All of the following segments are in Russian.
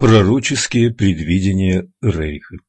Пророческие предвидения Рериха.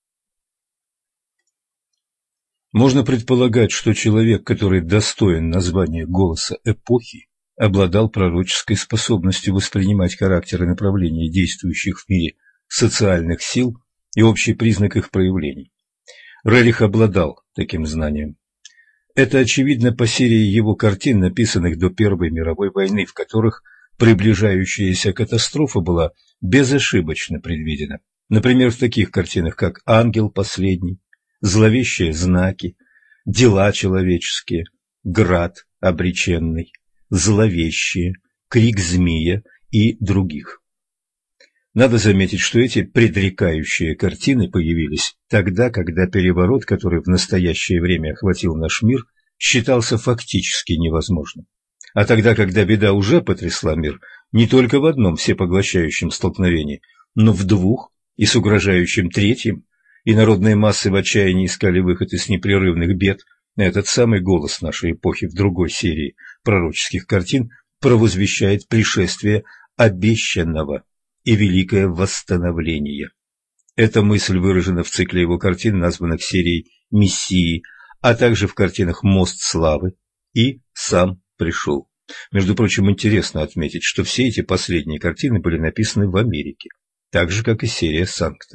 Можно предполагать, что человек, который достоин названия голоса эпохи, обладал пророческой способностью воспринимать характер и направление действующих в мире социальных сил и общий признак их проявлений. Рерих обладал таким знанием. Это очевидно по серии его картин, написанных до Первой мировой войны, в которых приближающаяся катастрофа была безошибочно предвидена. Например, в таких картинах, как «Ангел последний», «Зловещие знаки», «Дела человеческие», «Град обреченный», «Зловещие», «Крик змея» и других. Надо заметить, что эти предрекающие картины появились тогда, когда переворот, который в настоящее время охватил наш мир, считался фактически невозможным. А тогда, когда беда уже потрясла мир, не только в одном всепоглощающем столкновении, но в двух и с угрожающим третьим, и народные массы в отчаянии искали выход из непрерывных бед, этот самый голос нашей эпохи в другой серии пророческих картин провозвещает пришествие обещанного и великое восстановление. Эта мысль выражена в цикле его картин, названных серией «Мессии», а также в картинах «Мост славы» и «Сам пришел». Между прочим, интересно отметить, что все эти последние картины были написаны в Америке, так же, как и серия «Санкта».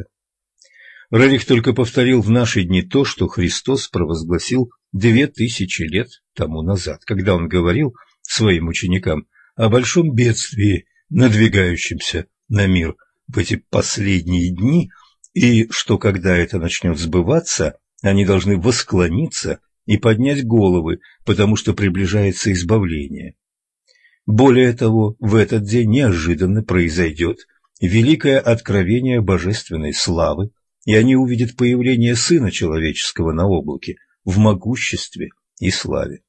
Рерих только повторил в наши дни то, что Христос провозгласил 2000 лет тому назад, когда он говорил своим ученикам о большом бедствии, надвигающемся на мир в эти последние дни, и что, когда это начнет сбываться, они должны восклониться и поднять головы, потому что приближается избавление. Более того, в этот день неожиданно произойдет великое откровение божественной славы, и они увидят появление Сына Человеческого на облаке в могуществе и славе.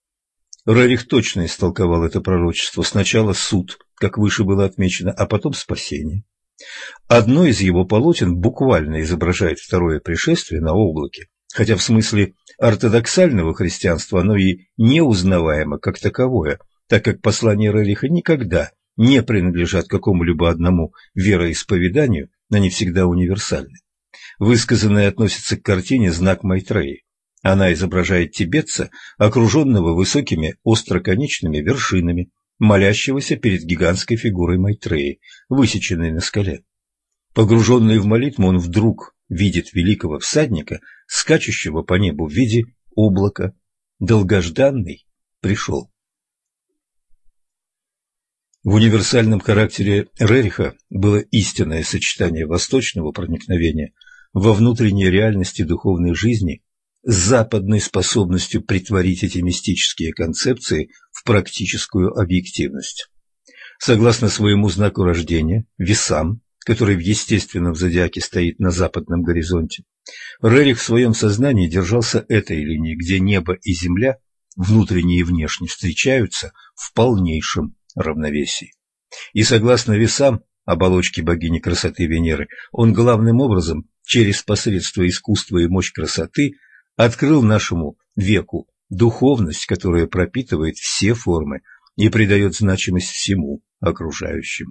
Рерих точно истолковал это пророчество: сначала суд, как выше было отмечено, а потом спасение. Одно из его полотен буквально изображает второе пришествие на облаке, хотя в смысле ортодоксального христианства оно и неузнаваемо как таковое, так как послания Рериха никогда не принадлежат какому-либо одному вероисповеданию, они всегда универсальны. Высказанное относится к картине «Знак Майтреи». Она изображает тибетца, окруженного высокими остроконечными вершинами, молящегося перед гигантской фигурой Майтреи, высеченной на скале. Погруженный в молитву, он вдруг видит великого всадника, скачущего по небу в виде облака. Долгожданный пришел. В универсальном характере Рериха было истинное сочетание восточного проникновения во внутренние реальности духовной жизни с западной способностью претворить эти мистические концепции в практическую объективность. Согласно своему знаку рождения, Весам, который в естественном зодиаке стоит на западном горизонте, Рерих в своем сознании держался этой линии, где небо и земля, внутренне и внешне, встречаются в полнейшем равновесии. И согласно Весам, оболочке богини красоты Венеры, он главным образом через посредство искусства и мощь красоты открыл нашему веку духовность, которая пропитывает все формы и придает значимость всему окружающему.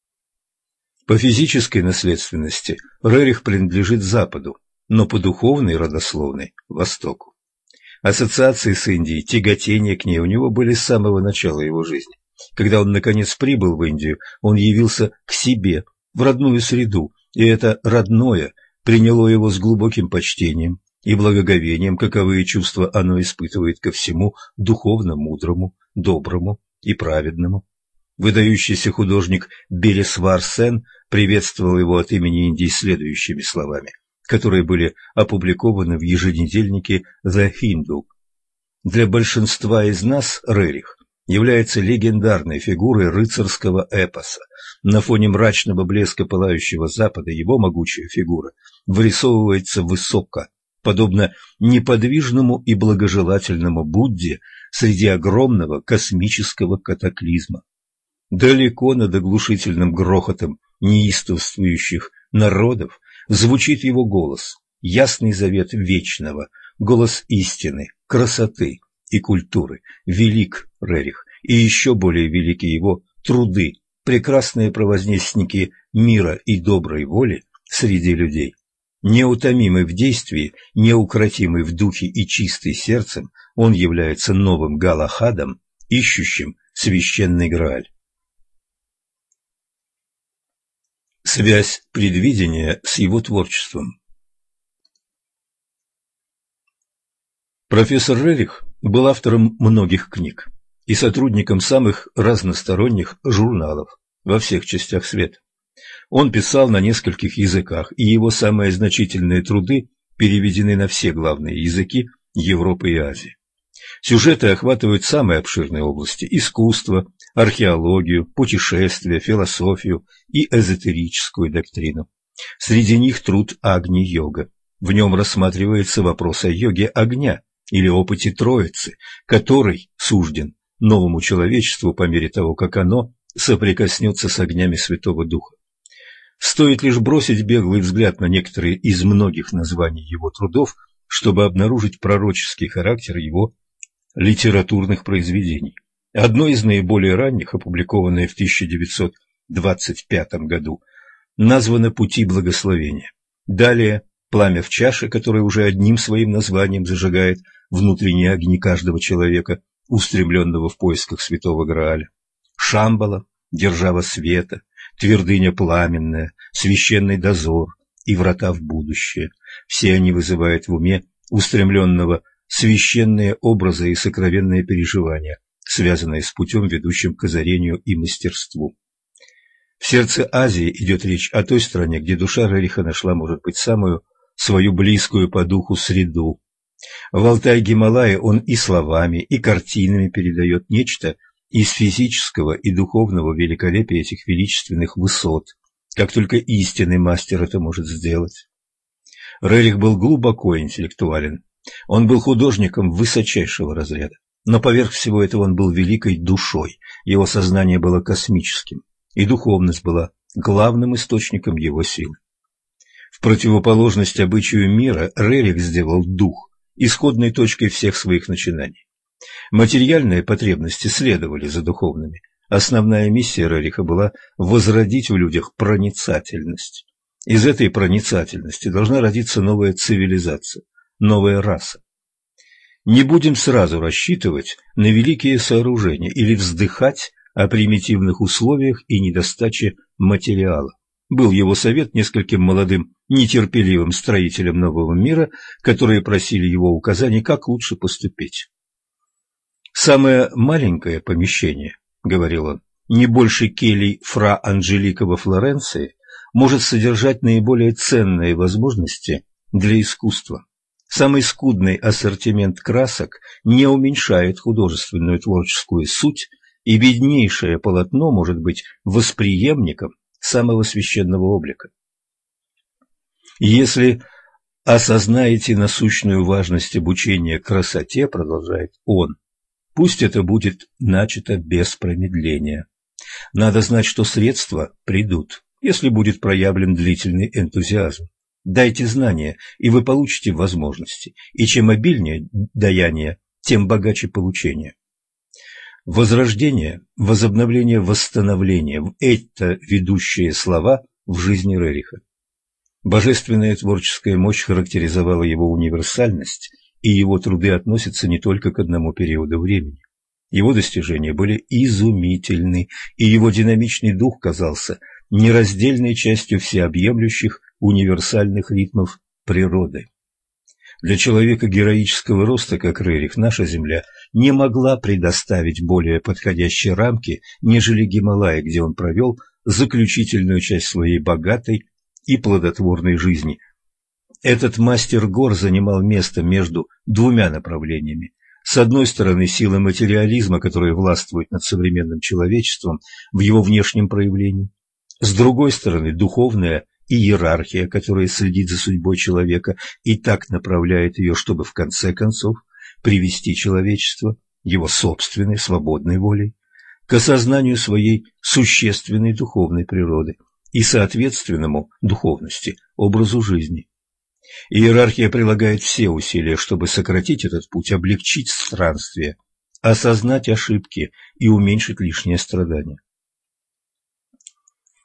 По физической наследственности Рерих принадлежит Западу, но по духовной и родословной – Востоку. Ассоциации с Индией, тяготение к ней у него были с самого начала его жизни. Когда он, наконец, прибыл в Индию, он явился к себе, в родную среду, и это родное приняло его с глубоким почтением и благоговением, каковые чувства оно испытывает ко всему духовно мудрому, доброму и праведному. Выдающийся художник Белесвар Сен приветствовал его от имени Индии следующими словами, которые были опубликованы в еженедельнике The Hindu. Для большинства из нас Рерих является легендарной фигурой рыцарского эпоса. На фоне мрачного блеска пылающего Запада его могучая фигура вырисовывается высоко, подобно неподвижному и благожелательному Будде среди огромного космического катаклизма. Далеко над оглушительным грохотом неистовствующих народов звучит его голос, ясный завет вечного, голос истины, красоты и культуры. Велик Рерих, и еще более велики его труды прекрасные провознестники мира и доброй воли среди людей. Неутомимый в действии, неукротимый в духе и чистый сердцем, он является новым Галахадом, ищущим священный Грааль. Связь предвидения с его творчеством. Профессор Рерих был автором многих книг и сотрудником самых разносторонних журналов во всех частях света. Он писал на нескольких языках, и его самые значительные труды переведены на все главные языки Европы и Азии. Сюжеты охватывают самые обширные области – искусство, археологию, путешествия, философию и эзотерическую доктрину. Среди них труд Агни-йога. В нем рассматривается вопрос о йоге огня или опыте Троицы, который сужден новому человечеству по мере того, как оно соприкоснется с огнями Святого Духа. Стоит лишь бросить беглый взгляд на некоторые из многих названий его трудов, чтобы обнаружить пророческий характер его литературных произведений. Одно из наиболее ранних, опубликованное в 1925 году, названо «Пути благословения». Далее «Пламя в чаше», которое уже одним своим названием зажигает внутренние огни каждого человека, устремленного в поисках святого Грааля. Шамбала, Держава света, Твердыня пламенная, Священный дозор и Врата в будущее. Все они вызывают в уме устремленного священные образы и сокровенные переживания, связанные с путем, ведущим к озарению и мастерству. В сердце Азии идет речь о той стране, где душа Рериха нашла, может быть, самую свою близкую по духу среду. В Алтай-Гималайи он и словами, и картинами передает нечто из физического и духовного великолепия этих величественных высот, как только истинный мастер это может сделать. Рерих был глубоко интеллектуален. Он был художником высочайшего разряда, но поверх всего этого он был великой душой, его сознание было космическим, и духовность была главным источником его силы. В противоположность обычаю мира Рерих сделал дух исходной точкой всех своих начинаний. Материальные потребности следовали за духовными. Основная миссия Рериха была возродить в людях проницательность. Из этой проницательности должна родиться новая цивилизация, новая раса. Не будем сразу рассчитывать на великие сооружения или вздыхать о примитивных условиях и недостаче материала. Был его совет нескольким молодым, нетерпеливым строителям нового мира, которые просили его указаний, как лучше поступить. «Самое маленькое помещение, — говорил он, — не больше келий фра Анжелика во Флоренции, может содержать наиболее ценные возможности для искусства. Самый скудный ассортимент красок не уменьшает художественную творческую суть, и беднейшее полотно может быть восприемником самого священного облика. Если осознаете насущную важность обучения красоте, — продолжает он, — пусть это будет начато без промедления. Надо знать, что средства придут, если будет проявлен длительный энтузиазм. Дайте знания, и вы получите возможности, и чем обильнее даяние, тем богаче получение. Возрождение, возобновление, восстановление – это ведущие слова в жизни Рериха. Божественная творческая мощь характеризовала его универсальность, и его труды относятся не только к одному периоду времени. Его достижения были изумительны, и его динамичный дух казался нераздельной частью всеобъемлющих универсальных ритмов природы. Для человека героического роста, как Рерих, наша Земля не могла предоставить более подходящие рамки, нежели Гималаи, где он провел заключительную часть своей богатой и плодотворной жизни. Этот мастер гор занимал место между двумя направлениями. С одной стороны, сила материализма, которая властвует над современным человечеством в его внешнем проявлении. С другой стороны, духовная иерархия, которая следит за судьбой человека и так направляет ее, чтобы в конце концов привести человечество, его собственной свободной волей, к осознанию своей существенной духовной природы и соответственному духовности образу жизни. Иерархия прилагает все усилия, чтобы сократить этот путь, облегчить странствие, осознать ошибки и уменьшить лишние страдания.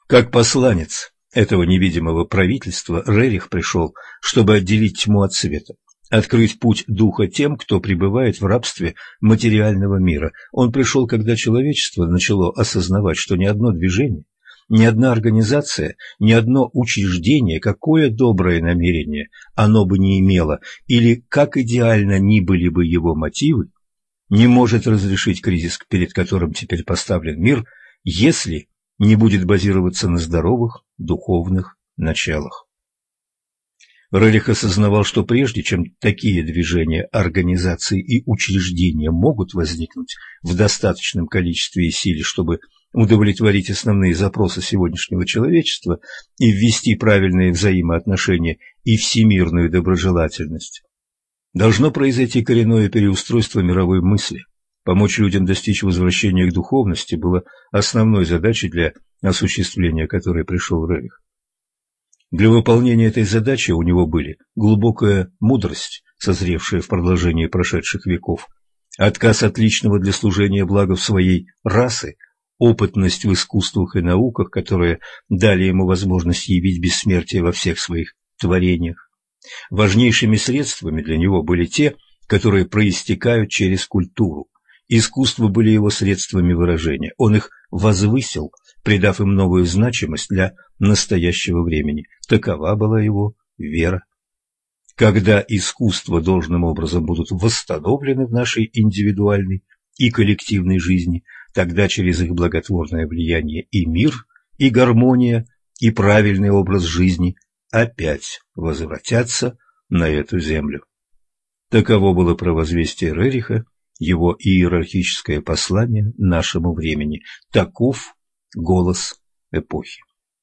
Как посланец этого невидимого правительства, Рерих пришел, чтобы отделить тьму от света, открыть путь духа тем, кто пребывает в рабстве материального мира. Он пришел, когда человечество начало осознавать, что ни одно движение, ни одна организация, ни одно учреждение, какое доброе намерение оно бы не имело, или как идеально ни были бы его мотивы, не может разрешить кризис, перед которым теперь поставлен мир, если не будет базироваться на здоровых духовных началах. Рерих осознавал, что прежде чем такие движения, организации и учреждения могут возникнуть в достаточном количестве и силе, чтобы удовлетворить основные запросы сегодняшнего человечества и ввести правильные взаимоотношения и всемирную доброжелательность, должно произойти коренное переустройство мировой мысли. Помочь людям достичь возвращения к духовности было основной задачей, для осуществления которой пришел Рерих. Для выполнения этой задачи у него были глубокая мудрость, созревшая в продолжении прошедших веков, отказ от личного для служения благу своей расы, опытность в искусствах и науках, которые дали ему возможность явить бессмертие во всех своих творениях. Важнейшими средствами для него были те, которые проистекают через культуру. Искусства были его средствами выражения. Он их возвысил, придав им новую значимость для настоящего времени. Такова была его вера. Когда искусства должным образом будут восстановлены в нашей индивидуальной и коллективной жизни, тогда через их благотворное влияние и мир, и гармония, и правильный образ жизни опять возвратятся на эту землю. Таково было провозвестие Рериха, его иерархическое послание нашему времени. Таков голос эпохи.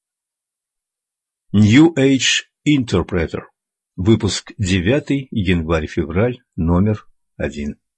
New Age Interpreter. Выпуск 9, январь-февраль, номер 1.